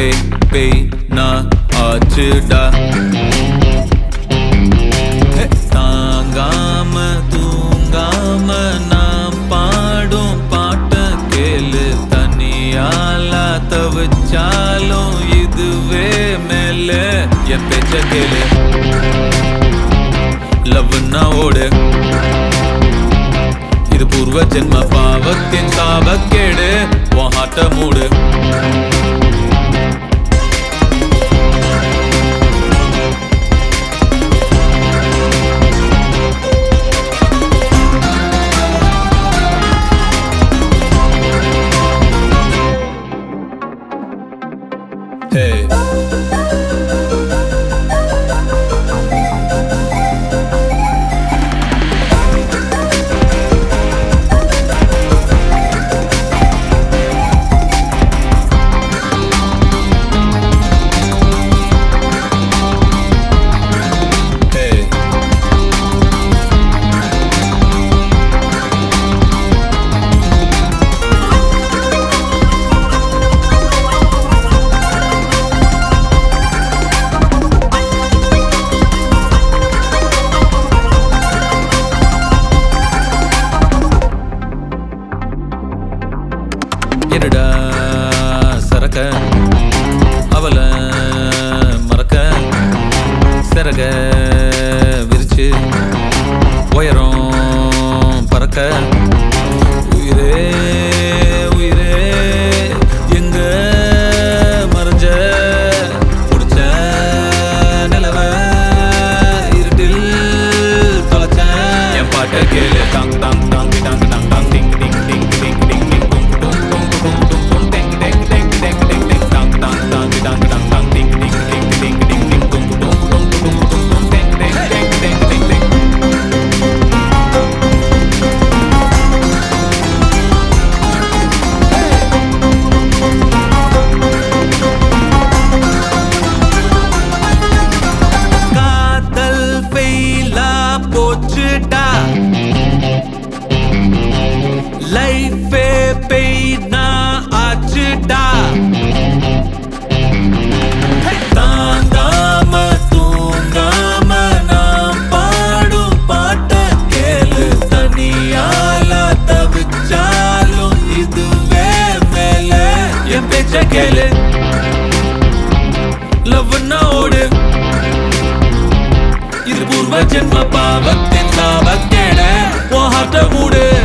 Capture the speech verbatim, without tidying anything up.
பேய் பேய் நான் ஆச்சுடா. தாங்காம தூங்காம நான் பாடும் பாட்ட கேளு. தனியால தவிச்சாலும் இதுவே மேல என் பேச்ச கேளு. லவ்னா ஓடு, இது பூர்வ ஜென்ம பாவத்தின் சாபக்கேடு. உன் ஹார்ட்ட மூடு. Hey. என்னடா சரக்க அவள மறக்க சிறக விரிச்சு உயரம் பறக்க. உயிரே உயிரே எங்க மறைஞ்ச புடிச்ச நிலவ இருட்டில் தொலைச்ச. என் பாட்ட கேளு. தாங் தாங் தாங் தாங் தாங் தாங் டிங் டிங் டிங் டிங் டிங் டிங் போச்சுடா. லைஃபே பெய்னா ஆச்சுடா. தாங்காம தூங்காம நான் பாடும் பாட்ட கேளு. தனியால தவிச்சாலும் இதுவே மேல என் பேச்ச கேளு. லவ்னா ஓடு, இது பூர்வ ஜென்ம பாவத்தின் சாபக்கேடு. உன் ஹார்ட்ட மூடு.